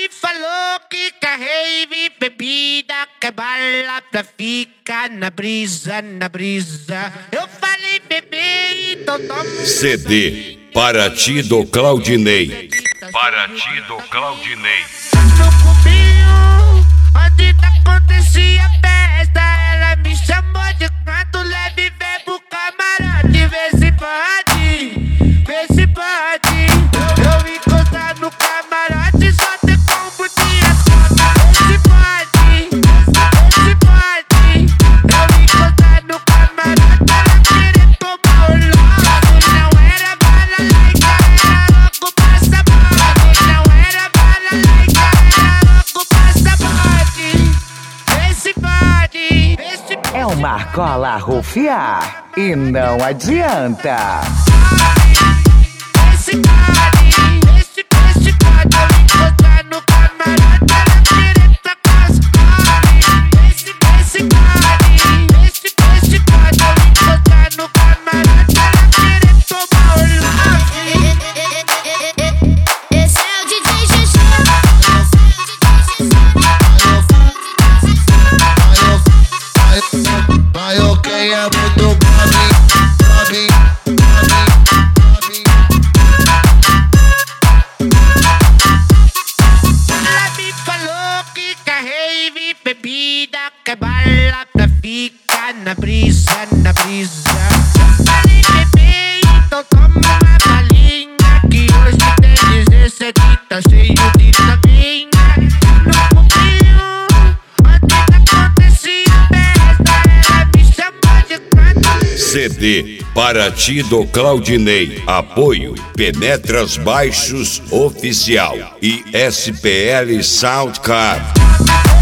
me falou que rave, bebida, que bala pra ficar na brisa, na brisa. Eu falei, bebê, então toma CD Paraty do Claudinei. Paraty do Claudinei. no cubinho, onde acontecia festa. Ela me chamou de canto leve, vem pro camarote. Vê se pode, vê se pode. Eu encostar no camarote, só ter combo de assalto. Vê se pode, vê se pode. Eu encostar no camarote, ela querer tomar o logo. Não era bala laica, era logo passaporte. Não era bala laica, era logo passaporte. Vê se pode, vê se pode. É uma argola rufiar e não adianta. Esse pode, eu encostar no camarote, ela querer tacar as pode. Esse pode, eu encostar no camarote, ela querer tomar o love. Esse é o DJ GG. Vai, ok, é muito Bobby. Ela me falou que rave, bebida, que bala pra ficar na brisa, na brisa. Eu falei, bebê, então toma uma balinha, que hoje tem 17 e tá cheio de tavinha. No cubinho, onde acontecia festa, ela me chamou de canto. CD Paraty do Claudinei. Apoio Penetras Baixos Oficial e SPL Soundcard.